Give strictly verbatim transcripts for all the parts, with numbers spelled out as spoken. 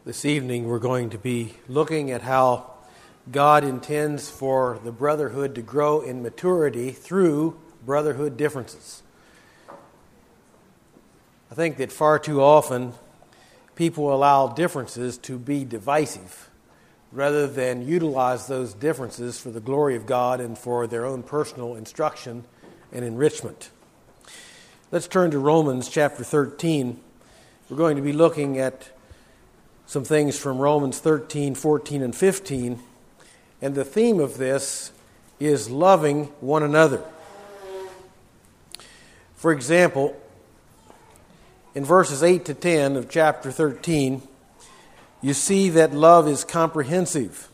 This evening we're going to be looking at how God intends for the brotherhood to grow in maturity through brotherhood differences. I think that far too often people allow differences to be divisive rather than utilize those differences for the glory of God and for their own personal instruction and enrichment. Let's turn to Romans chapter thirteen. We're going to be looking at some things from Romans thirteen, fourteen, and fifteen. And the theme of this is loving one another. For example, in verses eight to ten of chapter thirteen, you see that love is comprehensive.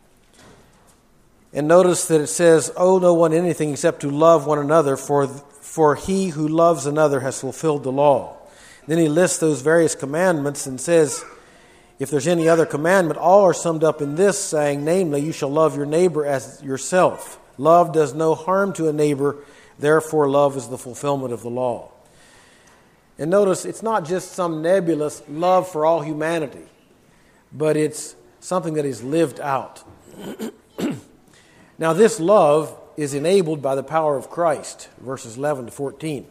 And notice that it says, "Owe no one anything except to love one another, for, for he who loves another has fulfilled the law." Then he lists those various commandments and says, if there's any other commandment, all are summed up in this, saying, namely, you shall love your neighbor as yourself. Love does no harm to a neighbor, therefore love is the fulfillment of the law. And notice, it's not just some nebulous love for all humanity, but it's something that is lived out. Now, this love is enabled by the power of Christ, verses eleven to fourteen.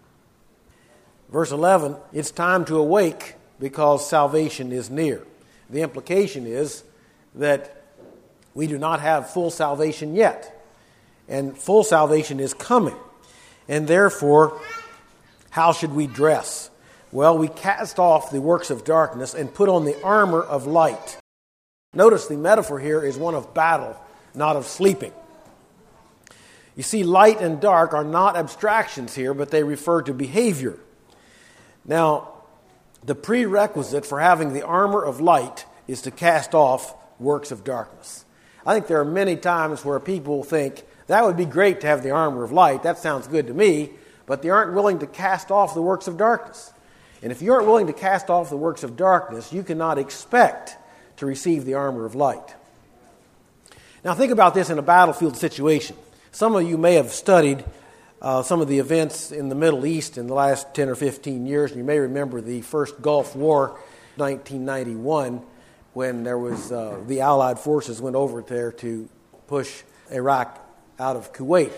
Verse eleven, it's time to awake because salvation is near. The implication is that we do not have full salvation yet, and full salvation is coming. And therefore, how should we dress? Well, we cast off the works of darkness and put on the armor of light. Notice the metaphor here is one of battle, not of sleeping. You see, light and dark are not abstractions here, but they refer to behavior. Now, the prerequisite for having the armor of light is to cast off works of darkness. I think there are many times where people think, that would be great to have the armor of light, that sounds good to me, but they aren't willing to cast off the works of darkness. And if you aren't willing to cast off the works of darkness, you cannot expect to receive the armor of light. Now think about this in a battlefield situation. Some of you may have studied Uh, some of the events in the Middle East in the last ten or fifteen years. And you may remember the first Gulf War, nineteen ninety-one, when there was uh, the Allied forces went over there to push Iraq out of Kuwait.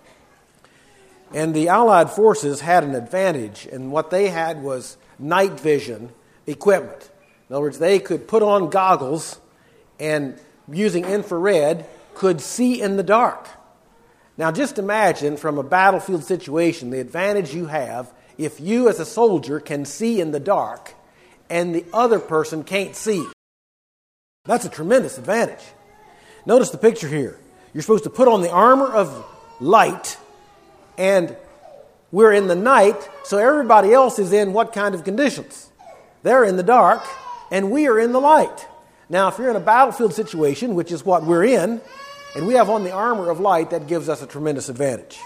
And the Allied forces had an advantage, and what they had was night vision equipment. In other words, they could put on goggles and, using infrared, could see in the dark. Now just imagine from a battlefield situation the advantage you have if you as a soldier can see in the dark and the other person can't see. That's a tremendous advantage. Notice the picture here. You're supposed to put on the armor of light, and we're in the night, so everybody else is in what kind of conditions? They're in the dark, and we are in the light. Now if you're in a battlefield situation, which is what we're in, and we have on the armor of light, that gives us a tremendous advantage.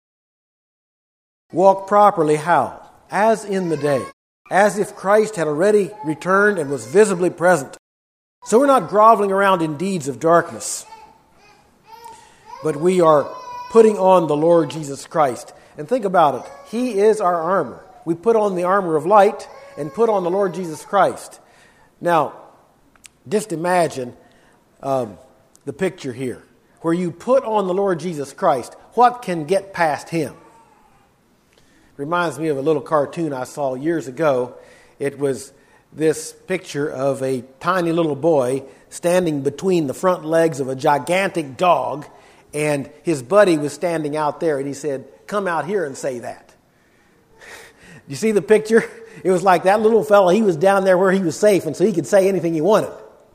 Walk properly how? As in the day. As if Christ had already returned and was visibly present. So we're not groveling around in deeds of darkness, but we are putting on the Lord Jesus Christ. And think about it. He is our armor. We put on the armor of light and put on the Lord Jesus Christ. Now, just imagine um, the picture here. Where you put on the Lord Jesus Christ, what can get past Him? Reminds me of a little cartoon I saw years ago. It was this picture of a tiny little boy standing between the front legs of a gigantic dog, and his buddy was standing out there, and he said, "Come out here and say that." You see the picture? It was like that little fellow, he was down there where he was safe, and so he could say anything he wanted.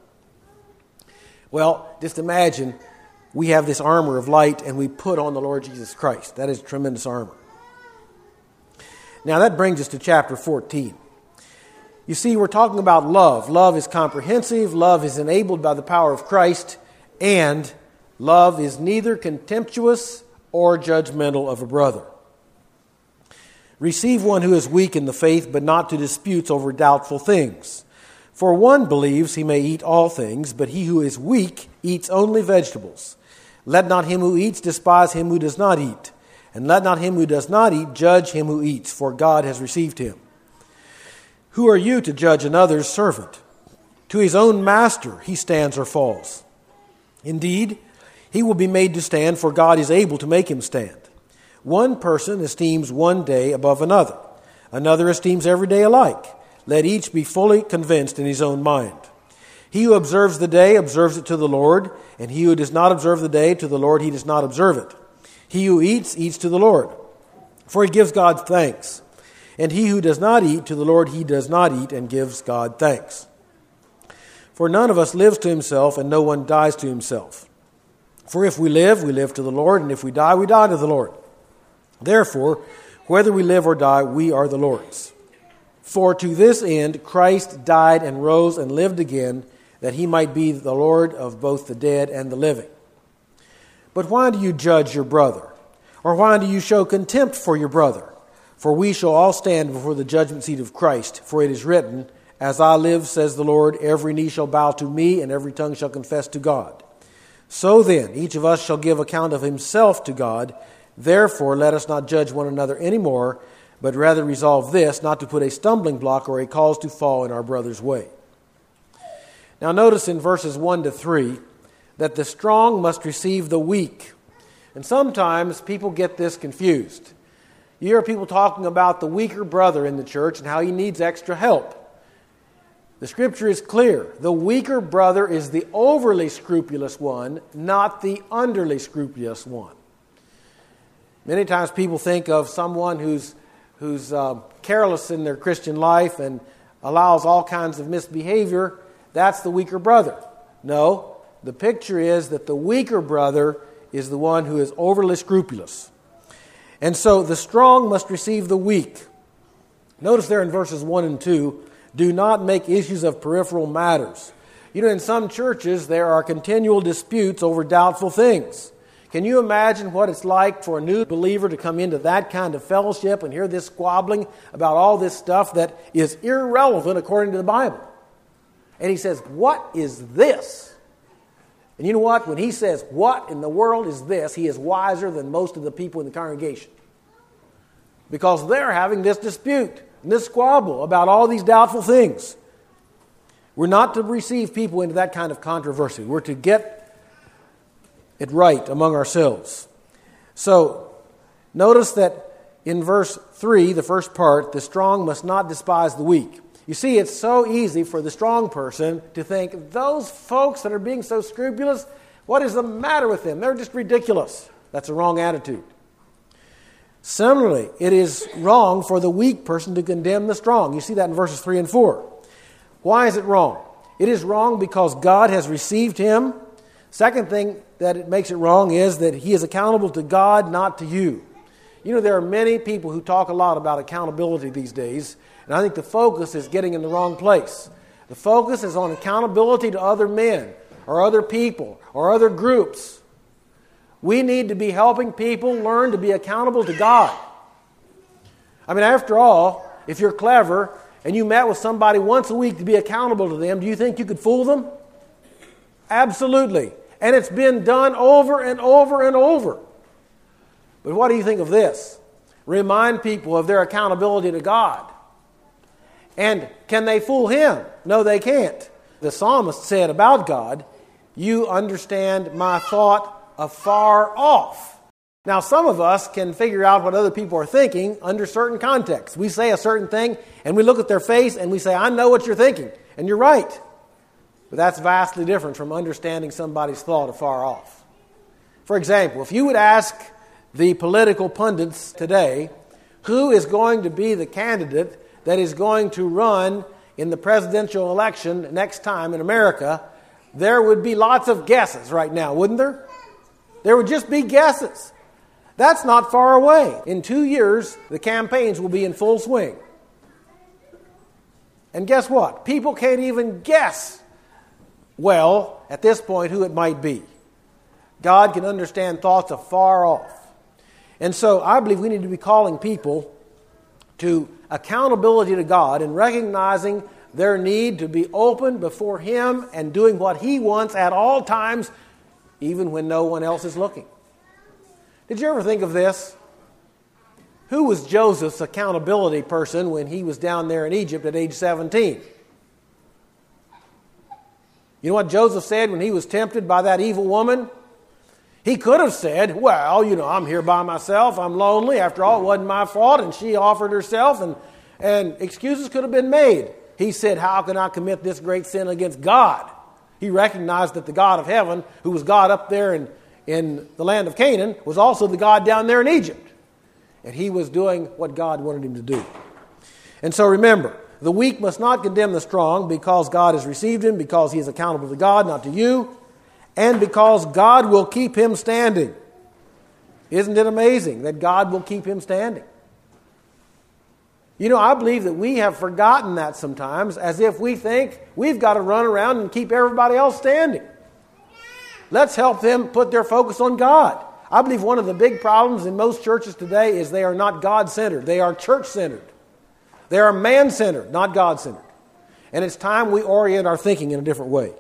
Well, just imagine we have this armor of light and we put on the Lord Jesus Christ. That is tremendous armor. Now that brings us to chapter fourteen. You see, we're talking about love. Love is comprehensive. Love is enabled by the power of Christ. And love is neither contemptuous or judgmental of a brother. Receive one who is weak in the faith, but not to disputes over doubtful things. For one believes he may eat all things, but he who is weak eats only vegetables. Let not him who eats despise him who does not eat, and let not him who does not eat judge him who eats, for God has received him. Who are you to judge another's servant? To his own master he stands or falls. Indeed, he will be made to stand, for God is able to make him stand. One person esteems one day above another. Another esteems every day alike. Let each be fully convinced in his own mind. He who observes the day observes it to the Lord, and he who does not observe the day to the Lord, he does not observe it. He who eats, eats to the Lord, for he gives God thanks. And he who does not eat, to the Lord he does not eat, and gives God thanks. For none of us lives to himself, and no one dies to himself. For if we live, we live to the Lord, and if we die, we die to the Lord. Therefore, whether we live or die, we are the Lord's. For to this end Christ died and rose and lived again, that he might be the Lord of both the dead and the living. But why do you judge your brother? Or why do you show contempt for your brother? For we shall all stand before the judgment seat of Christ. For it is written, As I live, says the Lord, every knee shall bow to me, and every tongue shall confess to God. So then, each of us shall give account of himself to God. Therefore, let us not judge one another any more, but rather resolve this, not to put a stumbling block or a cause to fall in our brother's way. Now notice in verses one to three that the strong must receive the weak. And sometimes people get this confused. You hear people talking about the weaker brother in the church and how he needs extra help. The Scripture is clear. The weaker brother is the overly scrupulous one, not the underly scrupulous one. Many times people think of someone who's, who's uh, careless in their Christian life and allows all kinds of misbehavior. That's the weaker brother. No, the picture is that the weaker brother is the one who is overly scrupulous. And so the strong must receive the weak. Notice there in verses one and two, do not make issues of peripheral matters. You know, in some churches there are continual disputes over doubtful things. Can you imagine what it's like for a new believer to come into that kind of fellowship and hear this squabbling about all this stuff that is irrelevant according to the Bible? And he says, what is this? And you know what? When he says, what in the world is this, he is wiser than most of the people in the congregation. Because they're having this dispute and this squabble about all these doubtful things. We're not to receive people into that kind of controversy. We're to get it right among ourselves. So, notice that in verse three, the first part, the strong must not despise the weak. You see, it's so easy for the strong person to think, those folks that are being so scrupulous, what is the matter with them? They're just ridiculous. That's a wrong attitude. Similarly, it is wrong for the weak person to condemn the strong. You see that in verses three and four. Why is it wrong? It is wrong because God has received him. Second thing that it makes it wrong is that he is accountable to God, not to you. You know, there are many people who talk a lot about accountability these days, and I think the focus is getting in the wrong place. The focus is on accountability to other men or other people or other groups. We need to be helping people learn to be accountable to God. I mean, after all, if you're clever and you met with somebody once a week to be accountable to them, do you think you could fool them? Absolutely. And it's been done over and over and over. But what do you think of this? Remind people of their accountability to God. And can they fool him? No, they can't. The psalmist said about God, you understand my thought afar off. Now, some of us can figure out what other people are thinking under certain contexts. We say a certain thing, and we look at their face, and we say, I know what you're thinking, and you're right. But that's vastly different from understanding somebody's thought afar off. For example, if you would ask the political pundits today, who is going to be the candidate that is going to run in the presidential election next time in America, there would be lots of guesses right now, wouldn't there? There would just be guesses. That's not far away. In two years, the campaigns will be in full swing. And guess what? People can't even guess, well, at this point, who it might be. God can understand thoughts afar off. And so I believe we need to be calling people to accountability to God and recognizing their need to be open before him and doing what he wants at all times, even when no one else is looking. Did you ever think of this? Who was Joseph's accountability person when he was down there in Egypt at age seventeen? You know what Joseph said when he was tempted by that evil woman? He could have said, well, you know, I'm here by myself. I'm lonely. After all, it wasn't my fault. And she offered herself, and, and excuses could have been made. He said, how can I commit this great sin against God? He recognized that the God of heaven, who was God up there in, in the land of Canaan, was also the God down there in Egypt. And he was doing what God wanted him to do. And so remember, the weak must not condemn the strong, because God has received him, because he is accountable to God, not to you, and because God will keep him standing. Isn't it amazing that God will keep him standing? You know, I believe that we have forgotten that sometimes, as if we think we've got to run around and keep everybody else standing. Let's help them put their focus on God. I believe one of the big problems in most churches today is they are not God-centered. They are church-centered. They are man-centered, not God-centered. And it's time we orient our thinking in a different way.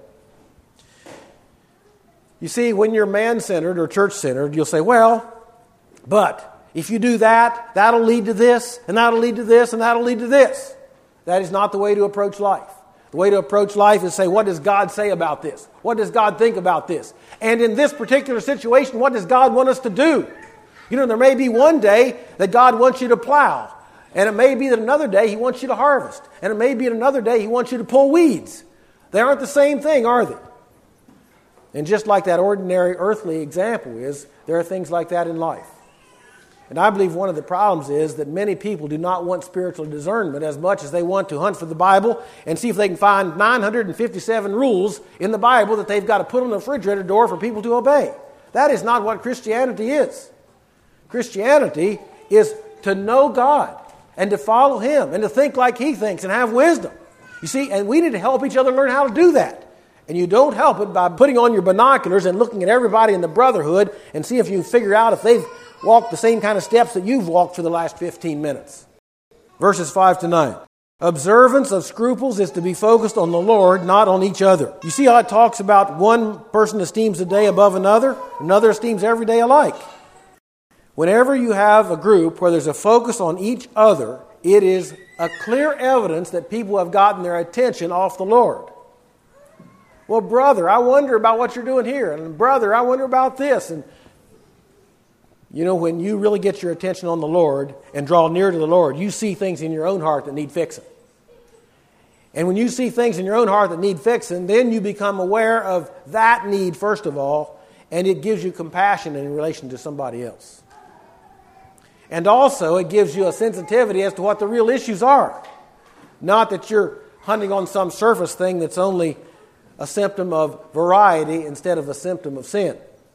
You see, when you're man-centered or church-centered, you'll say, well, but if you do that, that'll lead to this, and that'll lead to this, and that'll lead to this. That is not the way to approach life. The way to approach life is say, what does God say about this? What does God think about this? And in this particular situation, what does God want us to do? You know, there may be one day that God wants you to plow. And it may be that another day He wants you to harvest. And it may be that another day He wants you to pull weeds. They aren't the same thing, are they? And just like that ordinary earthly example is, there are things like that in life. And I believe one of the problems is that many people do not want spiritual discernment as much as they want to hunt for the Bible and see if they can find nine hundred fifty-seven rules in the Bible that they've got to put on the refrigerator door for people to obey. That is not what Christianity is. Christianity is to know God and to follow Him and to think like He thinks and have wisdom. You see, and we need to help each other learn how to do that. And you don't help it by putting on your binoculars and looking at everybody in the brotherhood and see if you can figure out if they've walked the same kind of steps that you've walked for the last fifteen minutes. Verses five to nine. Observance of scruples is to be focused on the Lord, not on each other. You see how it talks about one person esteems a day above another, another esteems every day alike. Whenever you have a group where there's a focus on each other, it is a clear evidence that people have gotten their attention off the Lord. Well, brother, I wonder about what you're doing here. And brother, I wonder about this. And you know, when you really get your attention on the Lord and draw near to the Lord, you see things in your own heart that need fixing. And when you see things in your own heart that need fixing, then you become aware of that need first of all, and it gives you compassion in relation to somebody else. And also, it gives you a sensitivity as to what the real issues are. Not that you're hunting on some surface thing that's only a symptom of variety instead of a symptom of sin.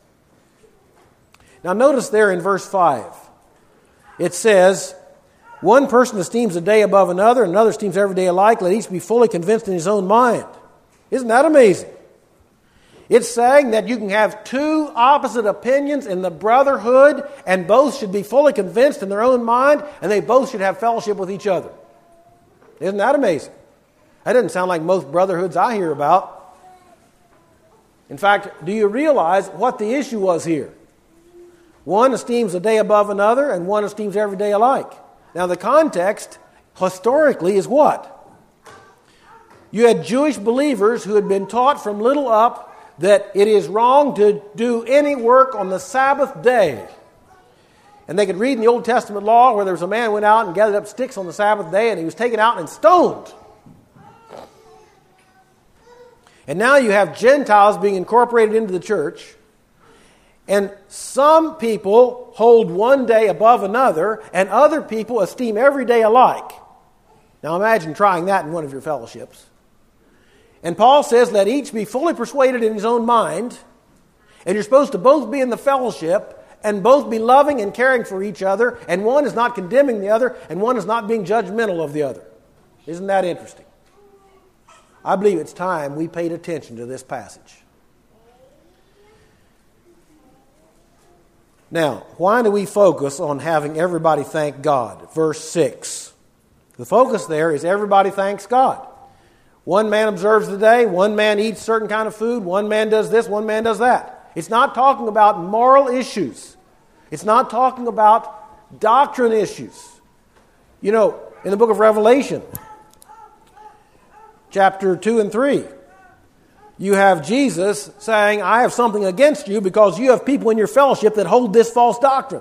Now notice there in verse five, it says, one person esteems a day above another, another esteems every day alike. Let each be fully convinced in his own mind. Isn't that amazing? It's saying that you can have two opposite opinions in the brotherhood, and both should be fully convinced in their own mind, and they both should have fellowship with each other. Isn't that amazing? That doesn't sound like most brotherhoods I hear about. In fact, do you realize what the issue was here? One esteems a day above another, and one esteems every day alike. Now, the context, historically, is what? You had Jewish believers who had been taught from little up that it is wrong to do any work on the Sabbath day. And they could read in the Old Testament law where there was a man who went out and gathered up sticks on the Sabbath day, and he was taken out and stoned. And now you have Gentiles being incorporated into the church. And some people hold one day above another, and other people esteem every day alike. Now imagine trying that in one of your fellowships. And Paul says, let each be fully persuaded in his own mind, and you're supposed to both be in the fellowship, and both be loving and caring for each other, and one is not condemning the other, and one is not being judgmental of the other. Isn't that interesting? I believe it's time we paid attention to this passage. Now, why do we focus on having everybody thank God? Verse six. The focus there is everybody thanks God. One man observes the day, one man eats certain kind of food, one man does this, one man does that. It's not talking about moral issues. It's not talking about doctrine issues. You know, in the book of Revelation, chapter two and three, you have Jesus saying, I have something against you because you have people in your fellowship that hold this false doctrine.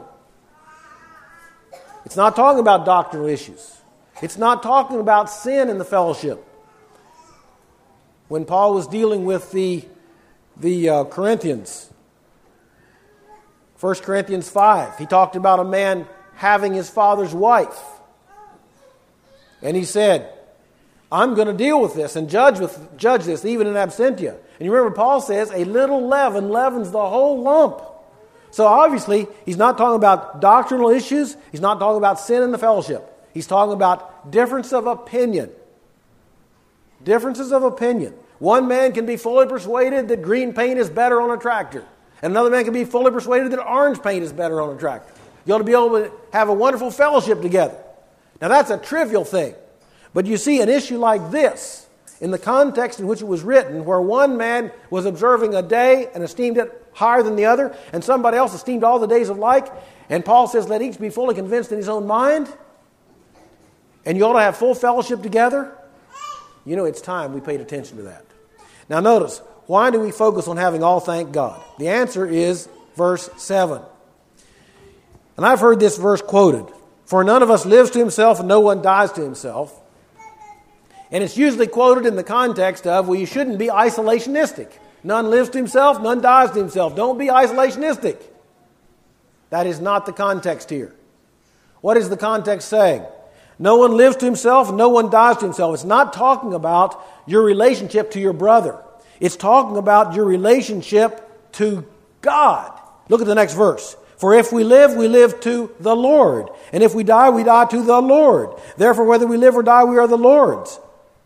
It's not talking about doctrinal issues. It's not talking about sin in the fellowship. When Paul was dealing with the, the uh, Corinthians, First Corinthians five, he talked about a man having his father's wife. And he said, I'm going to deal with this and judge with judge this even in absentia. And you remember Paul says, a little leaven leavens the whole lump. So obviously, he's not talking about doctrinal issues. He's not talking about sin in the fellowship. He's talking about difference of opinion. Differences of opinion. One man can be fully persuaded that green paint is better on a tractor. And another man can be fully persuaded that orange paint is better on a tractor. You ought to be able to have a wonderful fellowship together. Now that's a trivial thing. But you see an issue like this, in the context in which it was written, where one man was observing a day and esteemed it higher than the other, and somebody else esteemed all the days alike, and Paul says, let each be fully convinced in his own mind, and you ought to have full fellowship together. You know, it's time we paid attention to that. Now notice, why do we focus on having all thank God? The answer is verse seven. And I've heard this verse quoted, for none of us lives to himself and no one dies to himself. And it's usually quoted in the context of, well, you shouldn't be isolationistic. None lives to himself, none dies to himself. Don't be isolationistic. That is not the context here. What is the context saying? No one lives to himself, no one dies to himself. It's not talking about your relationship to your brother. It's talking about your relationship to God. Look at the next verse. For if we live, we live to the Lord. And if we die, we die to the Lord. Therefore, whether we live or die, we are the Lord's.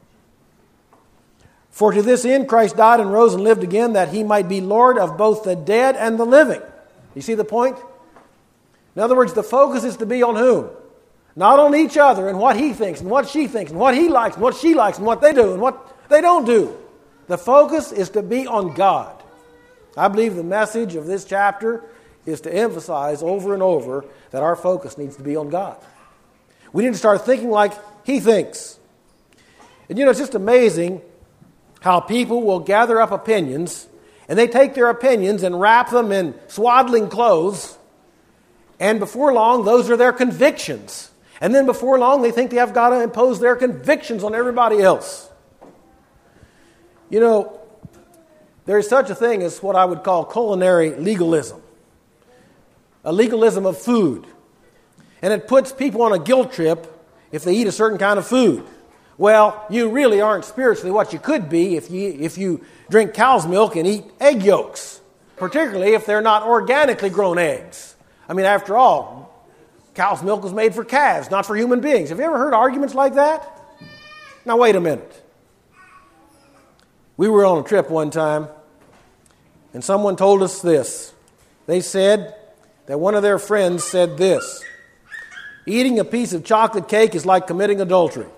For to this end Christ died and rose and lived again, that he might be Lord of both the dead and the living. You see the point? In other words, the focus is to be on whom? Not on each other and what he thinks and what she thinks and what he likes and what she likes and what they do and what they don't do. The focus is to be on God. I believe the message of this chapter is to emphasize over and over that our focus needs to be on God. We need to start thinking like he thinks. And you know, it's just amazing how people will gather up opinions and they take their opinions and wrap them in swaddling clothes, and before long those are their convictions. And then before long they think they have got to impose their convictions on everybody else. You know, there is such a thing as what I would call culinary legalism. A legalism of food. And it puts people on a guilt trip if they eat a certain kind of food. Well, you really aren't spiritually what you could be if you if you drink cow's milk and eat egg yolks, particularly if they're not organically grown eggs. I mean, after all, cow's milk was made for calves, not for human beings. Have you ever heard arguments like that? Now, wait a minute. We were on a trip one time, and someone told us this. They said that one of their friends said this: eating a piece of chocolate cake is like committing adultery.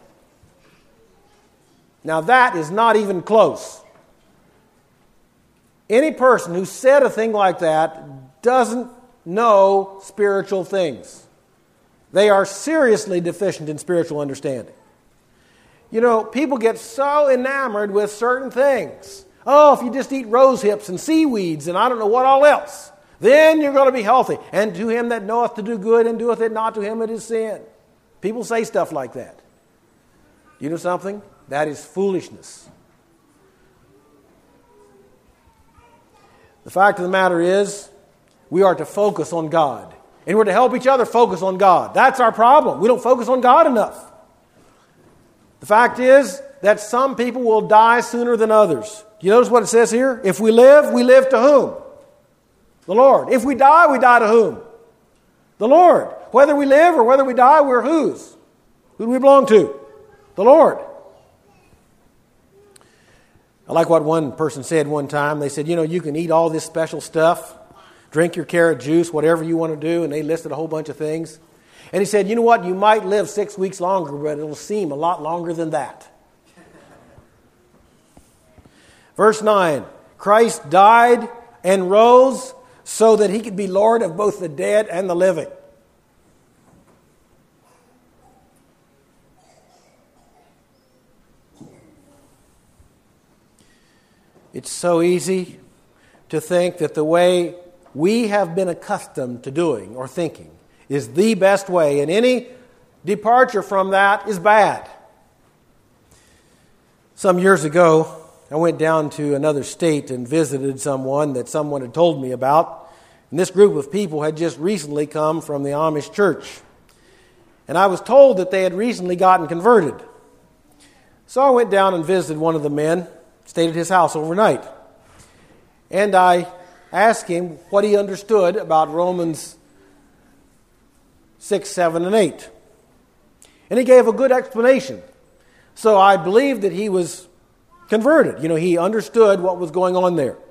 Now that is not even close. Any person who said a thing like that doesn't know spiritual things. They are seriously deficient in spiritual understanding. You know, people get so enamored with certain things. Oh, if you just eat rose hips and seaweeds and I don't know what all else, then you're going to be healthy. And to him that knoweth to do good and doeth it not, to him it is sin. People say stuff like that. You know something? That is foolishness. The fact of the matter is, we are to focus on God. And we're to help each other focus on God. That's our problem. We don't focus on God enough. The fact is that some people will die sooner than others. Do you notice what it says here? If we live, we live to whom? The Lord. If we die, we die to whom? The Lord. Whether we live or whether we die, we're whose? Who do we belong to? The Lord. I like what one person said one time. They said, you know, you can eat all this special stuff, drink your carrot juice, whatever you want to do, and they listed a whole bunch of things. And he said, you know what, you might live six weeks longer, but it'll seem a lot longer than that. Verse nine, Christ died and rose so that he could be Lord of both the dead and the living. It's so easy to think that the way we have been accustomed to doing or thinking is the best way, and any departure from that is bad. Some years ago, I went down to another state and visited someone that someone had told me about. And this group of people had just recently come from the Amish church. And I was told that they had recently gotten converted. So I went down and visited one of the men, stayed at his house overnight. And I asked him what he understood about Romans six, seven, and eight. And he gave a good explanation. So I believed that he was converted. You know, he understood what was going on there.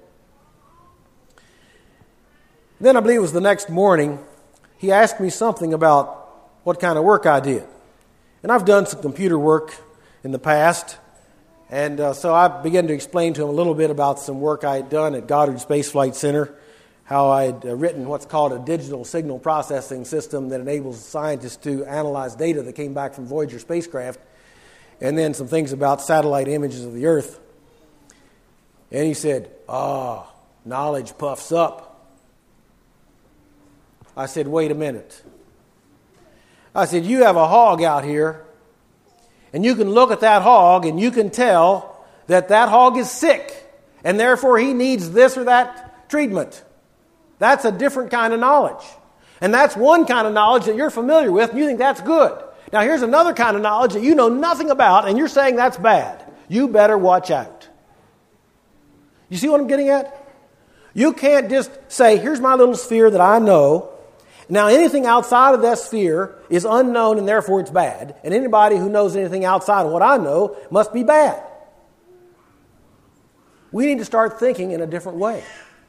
Then I believe it was the next morning, he asked me something about what kind of work I did. And I've done some computer work in the past. And uh, so I began to explain to him a little bit about some work I had done at Goddard Space Flight Center, how I had uh, written what's called a digital signal processing system that enables scientists to analyze data that came back from Voyager spacecraft, and then some things about satellite images of the Earth. And he said, ah, oh, knowledge puffs up. I said, wait a minute. I said, you have a hog out here, and you can look at that hog and you can tell that that hog is sick, and therefore he needs this or that treatment. That's a different kind of knowledge. And that's one kind of knowledge that you're familiar with, and you think that's good. Now here's another kind of knowledge that you know nothing about, and you're saying that's bad. You better watch out. You see what I'm getting at? You can't just say, here's my little sphere that I know. Now anything outside of that sphere is unknown, and therefore it's bad. And anybody who knows anything outside of what I know must be bad. We need to start thinking in a different way.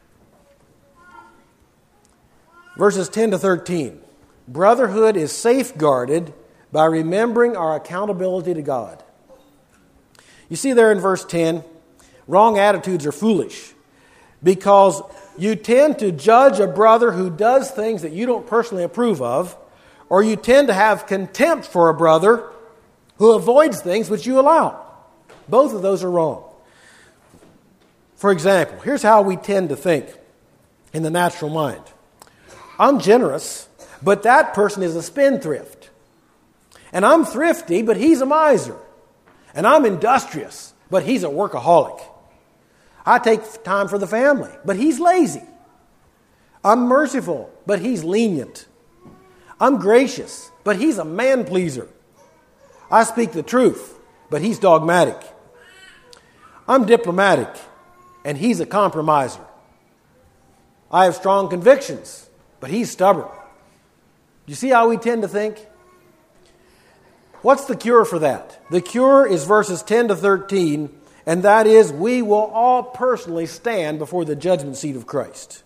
Verses ten to thirteen. Brotherhood is safeguarded by remembering our accountability to God. You see there in verse ten, wrong attitudes are foolish because you tend to judge a brother who does things that you don't personally approve of, or you tend to have contempt for a brother who avoids things which you allow. Both of those are wrong. For example, here's how we tend to think in the natural mind. I'm generous, but that person is a spendthrift. And I'm thrifty, but he's a miser. And I'm industrious, but he's a workaholic. I take time for the family, but he's lazy. I'm merciful, but he's lenient. I'm gracious, but he's a man-pleaser. I speak the truth, but he's dogmatic. I'm diplomatic, and he's a compromiser. I have strong convictions, but he's stubborn. You see how we tend to think? What's the cure for that? The cure is verses ten to thirteen, and that is we will all personally stand before the judgment seat of Christ.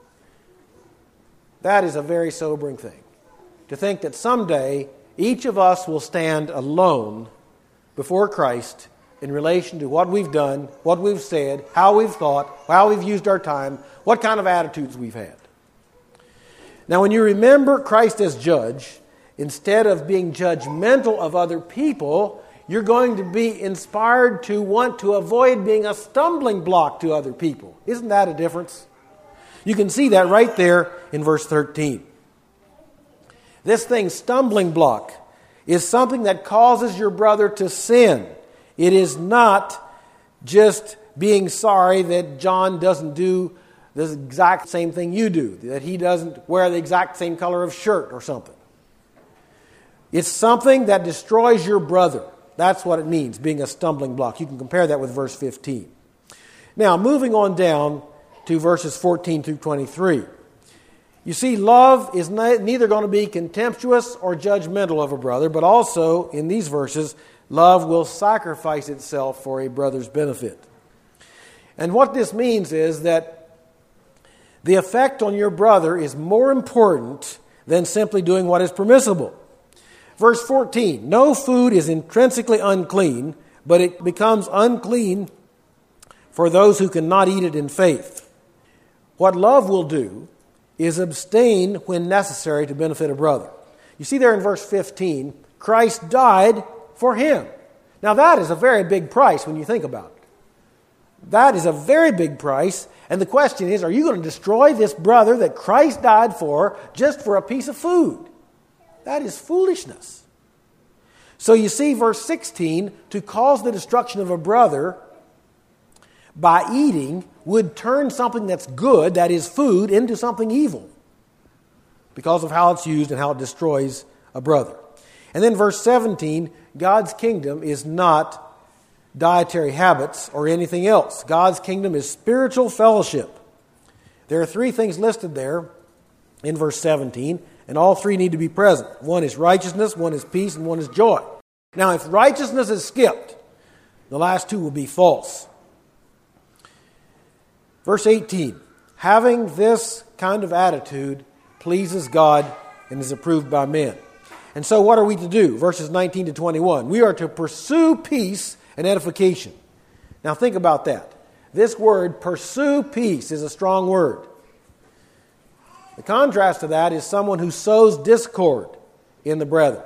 That is a very sobering thing. To think that someday each of us will stand alone before Christ in relation to what we've done, what we've said, how we've thought, how we've used our time, what kind of attitudes we've had. Now, when you remember Christ as judge, instead of being judgmental of other people, you're going to be inspired to want to avoid being a stumbling block to other people. Isn't that a difference? You can see that right there in verse thirteen. This thing, stumbling block, is something that causes your brother to sin. It is not just being sorry that John doesn't do the exact same thing you do, that he doesn't wear the exact same color of shirt or something. It's something that destroys your brother. That's what it means, being a stumbling block. You can compare that with verse fifteen. Now, moving on down to verses fourteen through twenty-three. You see, love is neither going to be contemptuous or judgmental of a brother, but also, in these verses, love will sacrifice itself for a brother's benefit. And what this means is that the effect on your brother is more important than simply doing what is permissible. Verse fourteen, no food is intrinsically unclean, but it becomes unclean for those who cannot eat it in faith. What love will do is abstain when necessary to benefit a brother. You see there in verse fifteen, Christ died for him. Now that is a very big price when you think about it. That is a very big price. And the question is, are you going to destroy this brother that Christ died for just for a piece of food? That is foolishness. So you see, verse sixteen, to cause the destruction of a brother by eating would turn something that's good, that is food, into something evil because of how it's used and how it destroys a brother. And then verse seventeen, God's kingdom is not dietary habits or anything else. God's kingdom is spiritual fellowship. There are three things listed there in verse seventeen, and all three need to be present. One is righteousness, one is peace, and one is joy. Now, if righteousness is skipped, the last two will be false. Verse eighteen, having this kind of attitude pleases God and is approved by men. And so what are we to do? Verses nineteen to twenty-one. We are to pursue peace and edification. Now think about that. This word, pursue peace, is a strong word. The contrast to that is someone who sows discord in the brethren.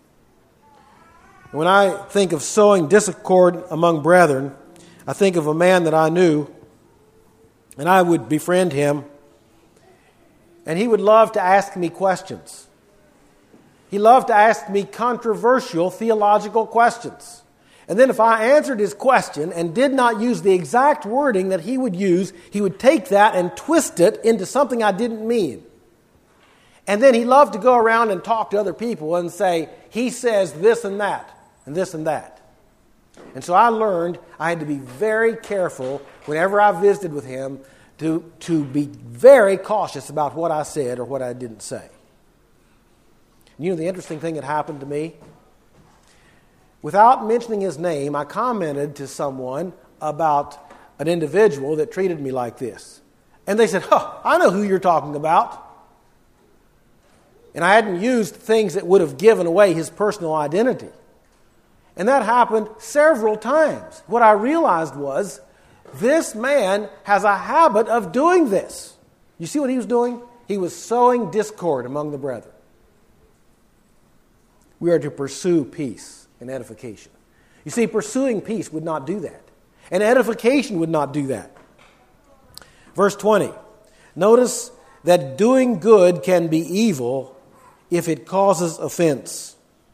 When I think of sowing discord among brethren, I think of a man that I knew, and I would befriend him, and he would love to ask me questions. He loved to ask me controversial theological questions. And then if I answered his question and did not use the exact wording that he would use, he would take that and twist it into something I didn't mean. And then he loved to go around and talk to other people and say, he says this and that, and this and that. And so I learned I had to be very careful whenever I visited with him to, to be very cautious about what I said or what I didn't say. You know the interesting thing that happened to me? Without mentioning his name, I commented to someone about an individual that treated me like this. And they said, huh, I know who you're talking about. And I hadn't used things that would have given away his personal identity. And that happened several times. What I realized was, this man has a habit of doing this. You see what he was doing? He was sowing discord among the brethren. We are to pursue peace and edification. You see, pursuing peace would not do that. And edification would not do that. Verse twenty. Notice that doing good can be evil if it causes offense.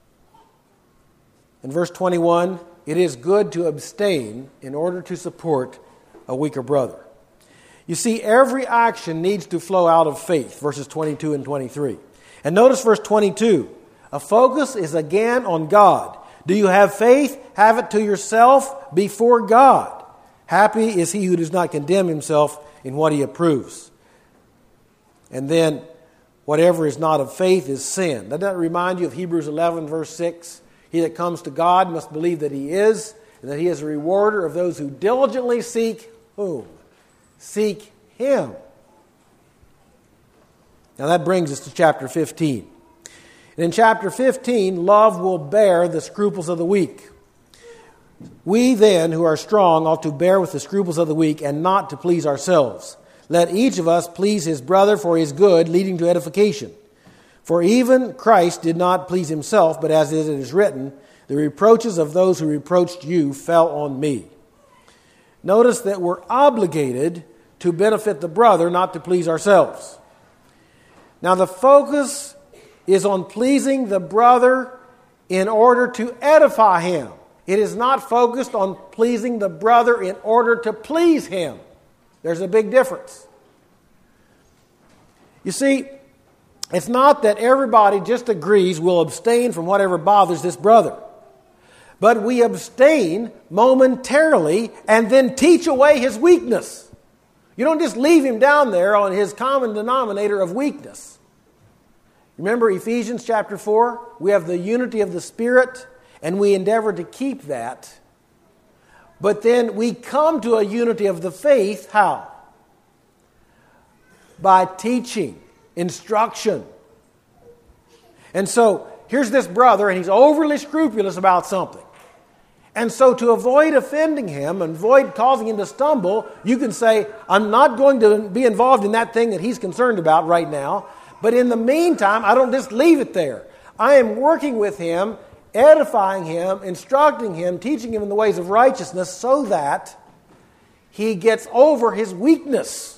In verse twenty-one, it is good to abstain in order to support a weaker brother. You see, every action needs to flow out of faith, verses twenty-two and twenty-three. And notice verse twenty-two. A focus is again on God. Do you have faith? Have it to yourself before God. Happy is he who does not condemn himself in what he approves. And then, whatever is not of faith is sin. Doesn't that remind you of Hebrews eleven, verse six? He that comes to God must believe that he is, and that he is a rewarder of those who diligently seek whom? Seek him. Now that brings us to chapter fifteen. And in chapter fifteen, love will bear the scruples of the weak. We then, who are strong, ought to bear with the scruples of the weak and not to please ourselves. Let each of us please his brother for his good, leading to edification. For even Christ did not please himself, but as it is written, the reproaches of those who reproached you fell on me. Notice that we're obligated to benefit the brother, not to please ourselves. Now the focus is on pleasing the brother in order to edify him. It is not focused on pleasing the brother in order to please him. There's a big difference. You see, it's not that everybody just agrees we'll abstain from whatever bothers this brother. But we abstain momentarily and then teach away his weakness. You don't just leave him down there on his common denominator of weakness. Remember Ephesians chapter four? We have the unity of the Spirit, and we endeavor to keep that. But then we come to a unity of the faith, how? By teaching, instruction. And so, here's this brother, and he's overly scrupulous about something. And so to avoid offending him and avoid causing him to stumble, you can say, I'm not going to be involved in that thing that he's concerned about right now. But in the meantime, I don't just leave it there. I am working with him, edifying him, instructing him, teaching him in the ways of righteousness so that he gets over his weakness.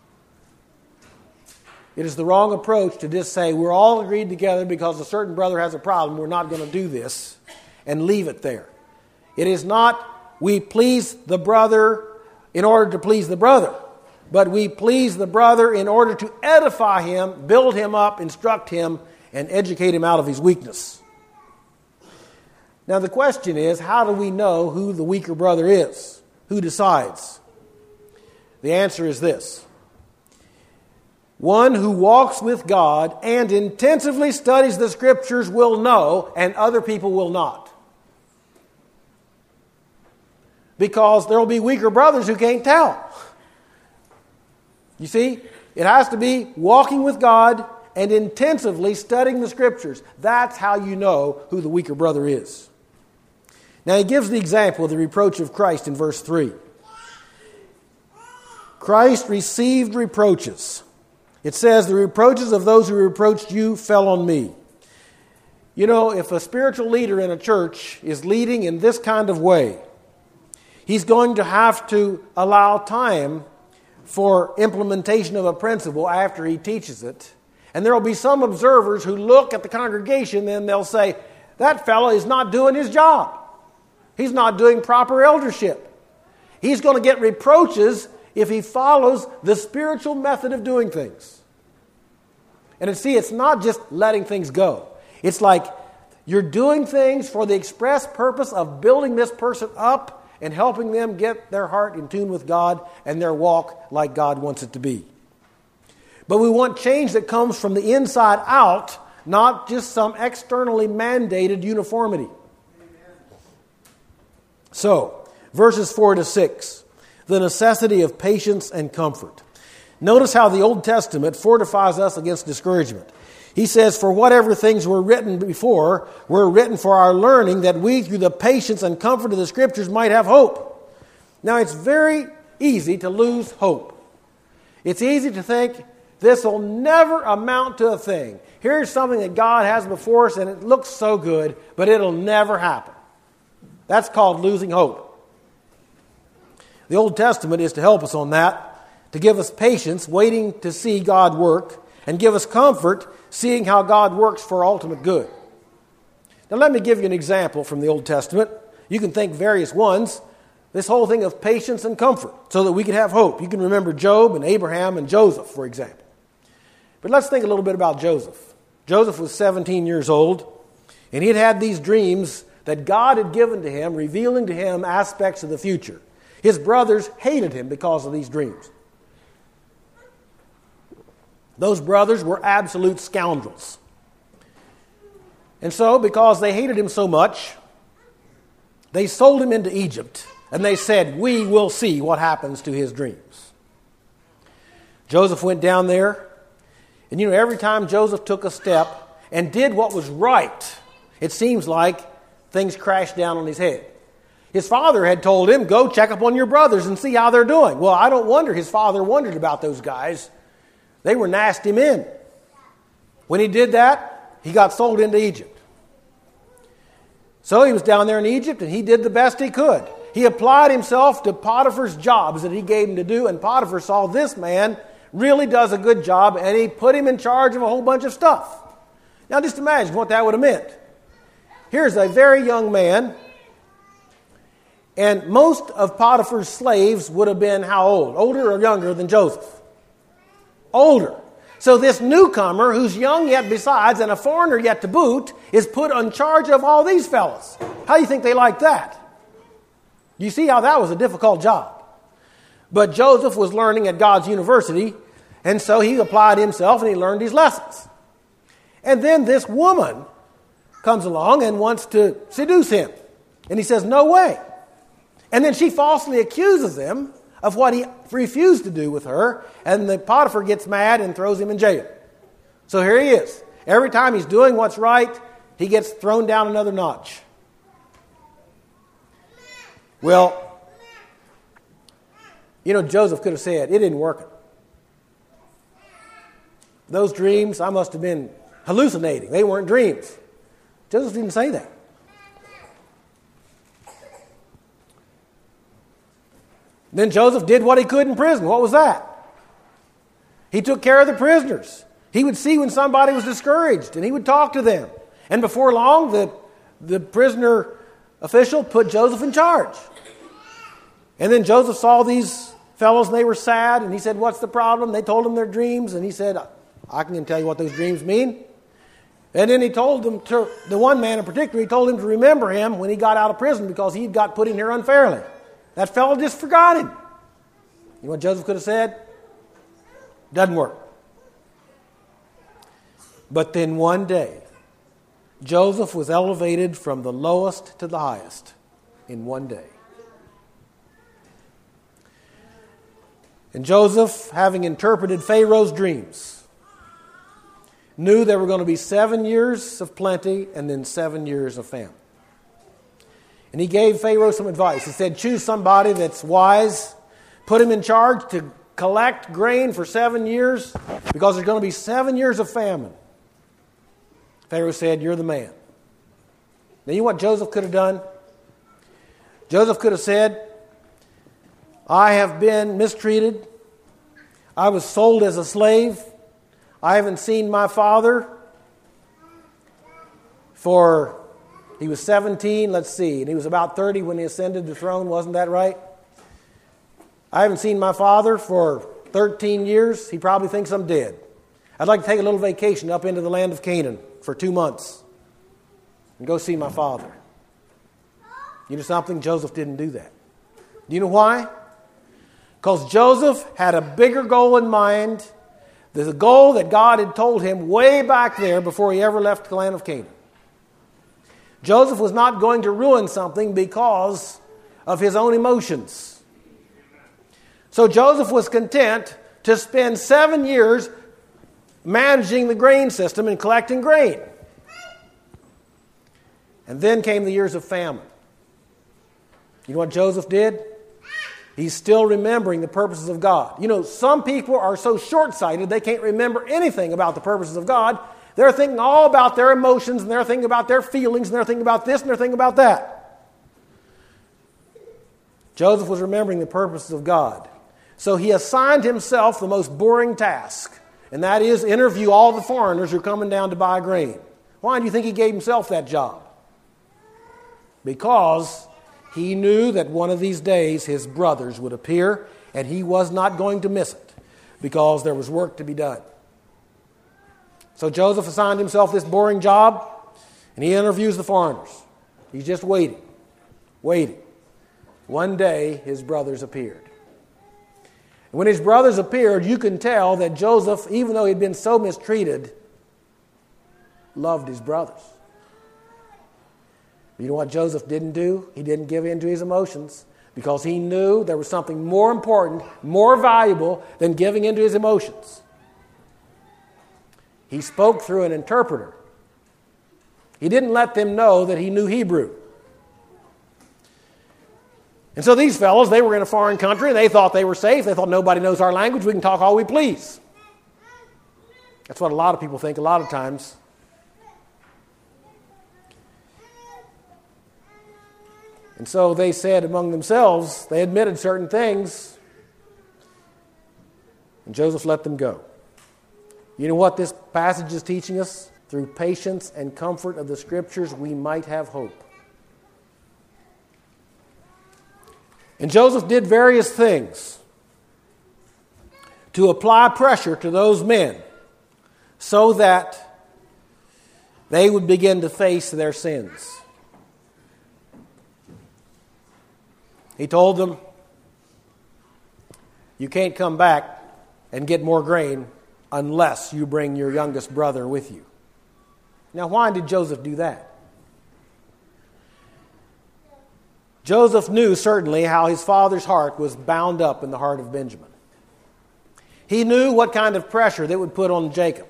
It is the wrong approach to just say we're all agreed together because a certain brother has a problem, we're not going to do this, and leave it there. It is not we please the brother in order to please the brother, but we please the brother in order to edify him, build him up, instruct him, and educate him out of his weakness. Now the question is, how do we know who the weaker brother is? Who decides? The answer is this. One who walks with God and intensively studies the Scriptures will know, and other people will not. Because there will be weaker brothers who can't tell. You see, it has to be walking with God and intensively studying the Scriptures. That's how you know who the weaker brother is. Now he gives the example of the reproach of Christ in verse three. Christ received reproaches. It says, the reproaches of those who reproached you fell on me. You know, if a spiritual leader in a church is leading in this kind of way, he's going to have to allow time for implementation of a principle after he teaches it. And there will be some observers who look at the congregation and they'll say, that fellow is not doing his job. He's not doing proper eldership. He's going to get reproaches if he follows the spiritual method of doing things. And see, it's not just letting things go. It's like you're doing things for the express purpose of building this person up and helping them get their heart in tune with God and their walk like God wants it to be. But we want change that comes from the inside out, not just some externally mandated uniformity. So, verses four to six. The necessity of patience and comfort. Notice how the Old Testament fortifies us against discouragement. He says, for whatever things were written before were written for our learning, that we through the patience and comfort of the Scriptures might have hope. Now it's very easy to lose hope. It's easy to think this will never amount to a thing. Here's something that God has before us and it looks so good, but it'll never happen. That's called losing hope. The Old Testament is to help us on that, to give us patience, waiting to see God work, and give us comfort, seeing how God works for ultimate good. Now let me give you an example from the Old Testament. You can think various ones. This whole thing of patience and comfort, so that we can have hope. You can remember Job and Abraham and Joseph, for example. But let's think a little bit about Joseph. Joseph was seventeen years old, and he had had these dreams that God had given to him, revealing to him aspects of the future. His brothers hated him because of these dreams. Those brothers were absolute scoundrels. And so, because they hated him so much, they sold him into Egypt. And they said, we will see what happens to his dreams. Joseph went down there. And you know, every time Joseph took a step and did what was right, it seems like things crashed down on his head. His father had told him, go check up on your brothers and see how they're doing. Well, I don't wonder his father wondered about those guys. They were nasty men. When he did that, he got sold into Egypt. So he was down there in Egypt and he did the best he could. He applied himself to Potiphar's jobs that he gave him to do, and Potiphar saw this man really does a good job, and he put him in charge of a whole bunch of stuff. Now just imagine what that would have meant. Here's a very young man, and most of Potiphar's slaves would have been how old? Older or younger than Joseph? Older. So this newcomer, who's young yet besides, and a foreigner yet to boot, is put in charge of all these fellas. How do you think they liked that? You see how that was a difficult job. But Joseph was learning at God's university, and so he applied himself and he learned these lessons. And then this woman comes along and wants to seduce him. And he says, no way. And then she falsely accuses him of what he refused to do with her, and the Potiphar gets mad and throws him in jail. So here he is. Every time he's doing what's right, he gets thrown down another notch. Well, you know, Joseph could have said, it didn't work. Those dreams, I must have been hallucinating. They weren't dreams. Joseph didn't say that. Then Joseph did what he could in prison. What was that? He took care of the prisoners. He would see when somebody was discouraged, and he would talk to them. And before long, the, the prisoner official put Joseph in charge. And then Joseph saw these fellows, and they were sad, and he said, "What's the problem?" They told him their dreams, and he said, "I can tell you what those dreams mean." And then he told them, to the one man in particular, he told him to remember him when he got out of prison because he got put in here unfairly. That fellow just forgot him. You know what Joseph could have said? Doesn't work. But then one day, Joseph was elevated from the lowest to the highest in one day. And Joseph, having interpreted Pharaoh's dreams, knew there were going to be seven years of plenty and then seven years of famine. And he gave Pharaoh some advice. He said, choose somebody that's wise, put him in charge to collect grain for seven years because there's going to be seven years of famine. Pharaoh said, you're the man. Now, you know what Joseph could have done? Joseph could have said, I have been mistreated. I was sold as a slave. I haven't seen my father for, he was seventeen, let's see, and he was about thirty when he ascended the throne, wasn't that right? I haven't seen my father for thirteen years. He probably thinks I'm dead. I'd like to take a little vacation up into the land of Canaan for two months and go see my father. You know something? Joseph didn't do that. Do you know why? Because Joseph had a bigger goal in mind. There's a goal that God had told him way back there before he ever left the land of Canaan. Joseph was not going to ruin something because of his own emotions. So Joseph was content to spend seven years managing the grain system and collecting grain. And then came the years of famine. You know what Joseph did? He's still remembering the purposes of God. You know, some people are so short-sighted they can't remember anything about the purposes of God. They're thinking all about their emotions, and they're thinking about their feelings, and they're thinking about this, and they're thinking about that. Joseph was remembering the purposes of God. So he assigned himself the most boring task, and that is interview all the foreigners who are coming down to buy grain. Why do you think he gave himself that job? Because he knew that one of these days his brothers would appear, and he was not going to miss it because there was work to be done. So Joseph assigned himself this boring job, and he interviews the foreigners. He's just waiting, waiting. One day his brothers appeared. And when his brothers appeared, you can tell that Joseph, even though he'd been so mistreated, loved his brothers. You know what Joseph didn't do? He didn't give in to his emotions because he knew there was something more important, more valuable than giving in to his emotions. He spoke through an interpreter. He didn't let them know that he knew Hebrew. And so these fellows, they were in a foreign country, and they thought they were safe. They thought nobody knows our language. We can talk all we please. That's what a lot of people think a lot of times. And so they said among themselves, they admitted certain things, and Joseph let them go. You know what this passage is teaching us? Through patience and comfort of the Scriptures, we might have hope. And Joseph did various things to apply pressure to those men so that they would begin to face their sins. He told them, you can't come back and get more grain unless you bring your youngest brother with you. Now, why did Joseph do that? Joseph knew certainly how his father's heart was bound up in the heart of Benjamin. He knew what kind of pressure that would put on Jacob.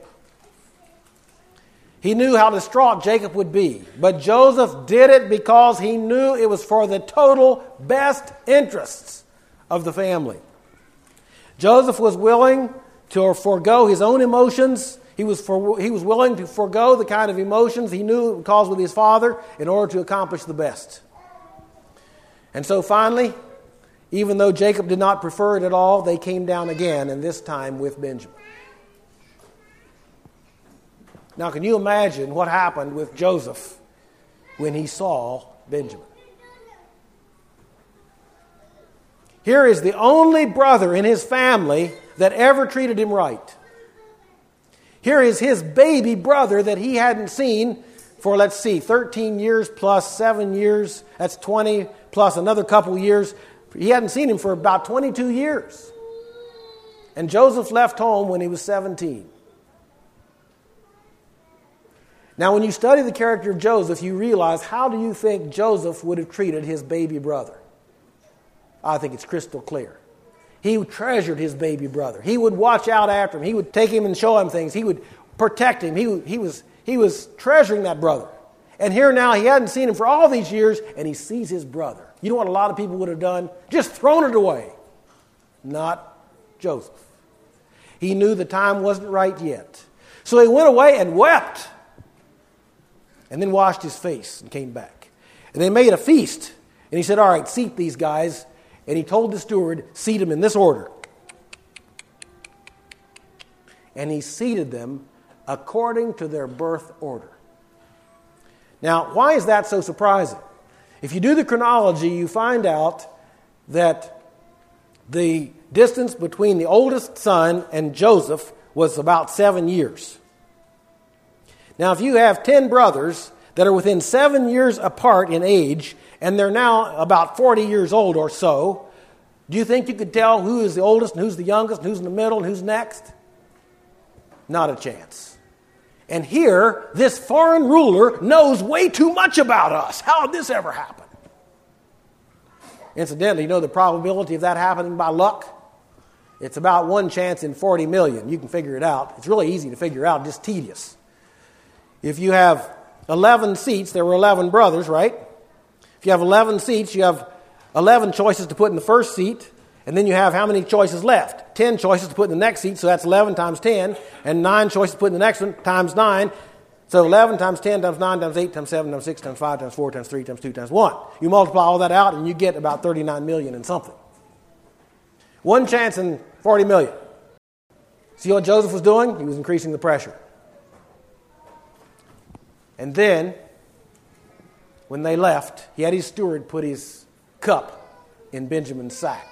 He knew how distraught Jacob would be. But Joseph did it because he knew it was for the total best interests of the family. Joseph was willing to forego his own emotions. He was, for, he was willing to forego the kind of emotions he knew it would cause with his father in order to accomplish the best. And so finally, Even though Jacob did not prefer it at all, they came down again, and this time with Benjamin. Now, can you imagine what happened with Joseph when he saw Benjamin? Here is the only brother in his family that ever treated him right. Here is his baby brother that he hadn't seen for, let's see, thirteen years plus seven years. That's twenty plus another couple years. He hadn't seen him for about twenty-two years. And Joseph left home when he was seventeen. Now, when you study the character of Joseph, you realize, how do you think Joseph would have treated his baby brother? I think it's crystal clear. He treasured his baby brother. He would watch out after him. He would take him and show him things. He would protect him. He, he, was, he was treasuring that brother. And here now, he hadn't seen him for all these years, and he sees his brother. You know what a lot of people would have done? Just thrown it away. Not Joseph. He knew the time wasn't right yet. So he went away and wept. And then washed his face and came back. And they made a feast. And he said, all right, seat these guys. And he told the steward, seat them in this order. And he seated them according to their birth order. Now, why is that so surprising? If you do the chronology, you find out that the distance between the oldest son and Joseph was about seven years. Now, if you have ten brothers that are within seven years apart in age, and they're now about forty years old or so, do you think you could tell who is the oldest and who's the youngest and who's in the middle and who's next? Not a chance. And here, this foreign ruler knows way too much about us. How did this ever happen? Incidentally, you know the probability of that happening by luck? It's about one chance in forty million. You can figure it out. It's really easy to figure out, just tedious. If you have eleven seats, there were eleven brothers, right? If you have eleven seats, you have eleven choices to put in the first seat, and then you have how many choices left? ten choices to put in the next seat, so that's eleven times ten, and nine choices to put in the next one times nine. So eleven times ten times nine times eight times seven times six times five times four times three times two times one. You multiply all that out, and you get about thirty-nine million and something. One chance in forty million. See what Joseph was doing? He was increasing the pressure. And then, when they left, he had his steward put his cup in Benjamin's sack.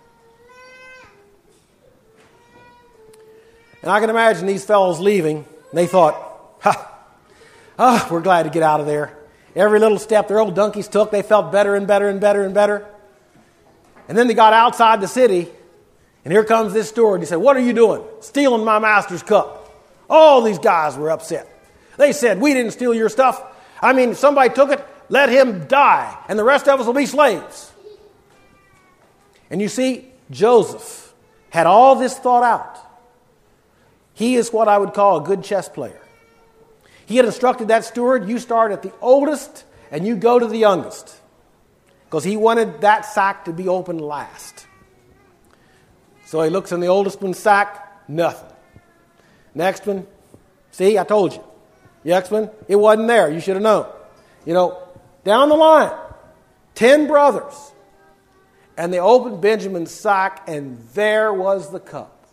And I can imagine these fellows leaving, and they thought, ha, oh, we're glad to get out of there. Every little step their old donkeys took, they felt better and better and better and better. And then they got outside the city, and here comes this steward. He said, what are you doing? Stealing my master's cup. All these guys were upset. They said, we didn't steal your stuff. I mean, if somebody took it, let him die, and the rest of us will be slaves. And you see, Joseph had all this thought out. He is what I would call a good chess player. He had instructed that steward, you start at the oldest, and you go to the youngest. Because he wanted that sack to be opened last. So he looks in the oldest one's sack, nothing. Next one, see, I told you. Next one, it wasn't there. You should have known. You know, down the line, ten brothers. And they opened Benjamin's sack, and there was the cup.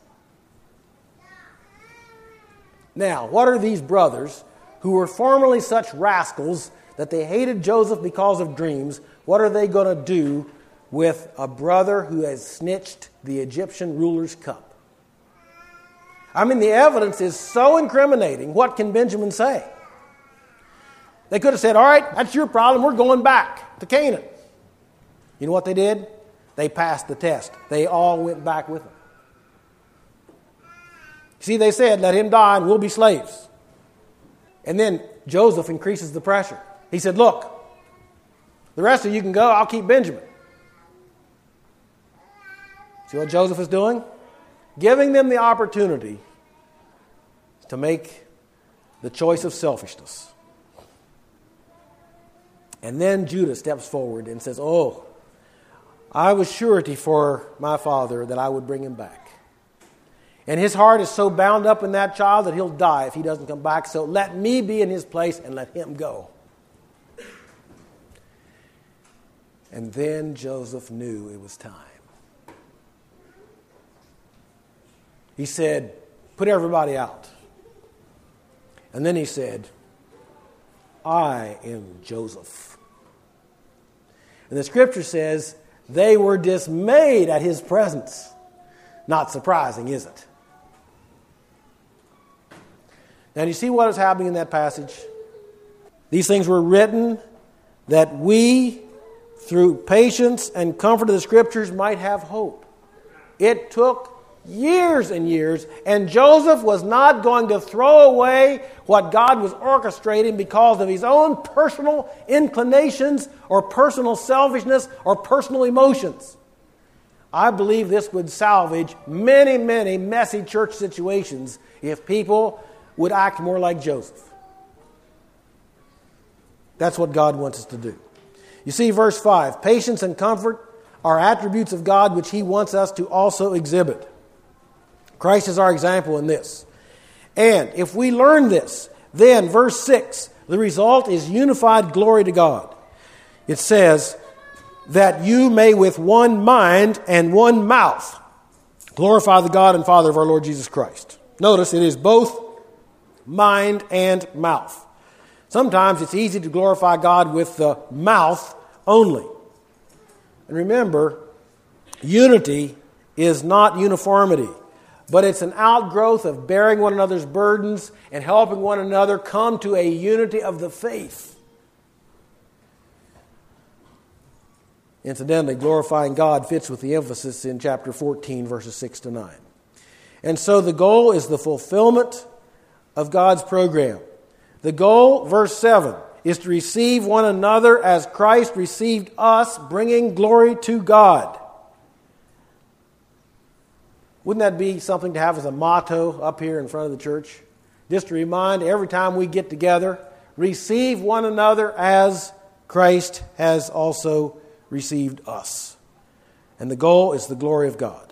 Now, what are these brothers who were formerly such rascals that they hated Joseph because of dreams? What are they going to do with a brother who has snitched the Egyptian ruler's cup? I mean, the evidence is so incriminating. What can Benjamin say? They could have said, all right, that's your problem. We're going back to Canaan. You know what they did? They passed the test. They all went back with him. See, they said, let him die and we'll be slaves. And then Joseph increases the pressure. He said, look, the rest of you can go. I'll keep Benjamin. See what Joseph is doing? Giving them the opportunity to make the choice of selfishness. And then Judah steps forward and says, oh, I was surety for my father that I would bring him back. And his heart is so bound up in that child that he'll die if he doesn't come back. So let me be in his place and let him go. And then Joseph knew it was time. He said, put everybody out. And then he said, I am Joseph. And the scripture says, they were dismayed at his presence. Not surprising, is it? Now, do you see what is happening in that passage? These things were written that we, through patience and comfort of the Scriptures, might have hope. It took years and years, and Joseph was not going to throw away what God was orchestrating because of his own personal inclinations or personal selfishness or personal emotions. I believe this would salvage many, many messy church situations if people would act more like Joseph. That's what God wants us to do. You see, verse five, patience and comfort are attributes of God which He wants us to also exhibit. Christ is our example in this. And if we learn this, then, verse six, the result is unified glory to God. It says, that you may with one mind and one mouth glorify the God and Father of our Lord Jesus Christ. Notice it is both mind and mouth. Sometimes it's easy to glorify God with the mouth only. And remember, unity is not uniformity, but it's an outgrowth of bearing one another's burdens and helping one another come to a unity of the faith. Incidentally, glorifying God fits with the emphasis in chapter fourteen, verses six to nine. And so the goal is the fulfillment of God's program. The goal, verse seven, is to receive one another as Christ received us, bringing glory to God. Wouldn't that be something to have as a motto up here in front of the church? Just to remind every time we get together, receive one another as Christ has also received us. And the goal is the glory of God.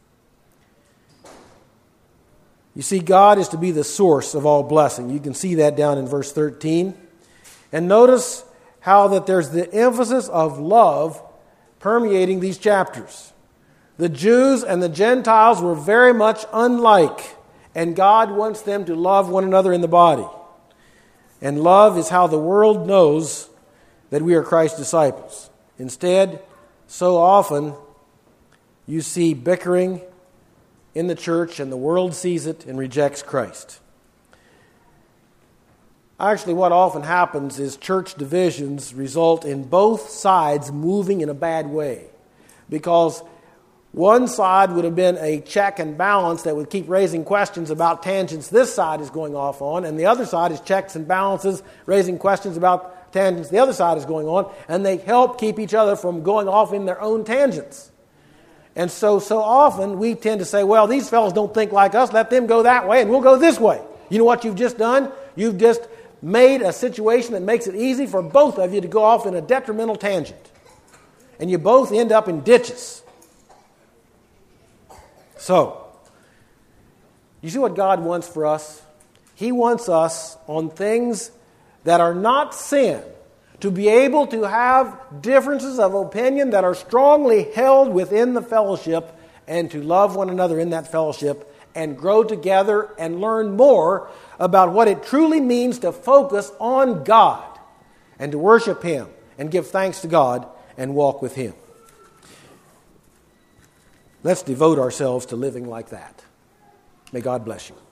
You see, God is to be the source of all blessing. You can see that down in verse thirteen. And notice how that there's the emphasis of love permeating these chapters. The Jews and the Gentiles were very much unlike, and God wants them to love one another in the body. And love is how the world knows that we are Christ's disciples. Instead, so often you see bickering in the church, and the world sees it and rejects Christ. Actually, what often happens is church divisions result in both sides moving in a bad way, because one side would have been a check and balance that would keep raising questions about tangents this side is going off on, and the other side is checks and balances raising questions about tangents the other side is going on, and they help keep each other from going off in their own tangents. And so, so often we tend to say, well, these fellows don't think like us, let them go that way and we'll go this way. You know what you've just done? You've just made a situation that makes it easy for both of you to go off in a detrimental tangent. And you both end up in ditches. So, you see what God wants for us? He wants us on things that are not sin to be able to have differences of opinion that are strongly held within the fellowship and to love one another in that fellowship and grow together and learn more about what it truly means to focus on God and to worship Him and give thanks to God and walk with Him. Let's devote ourselves to living like that. May God bless you.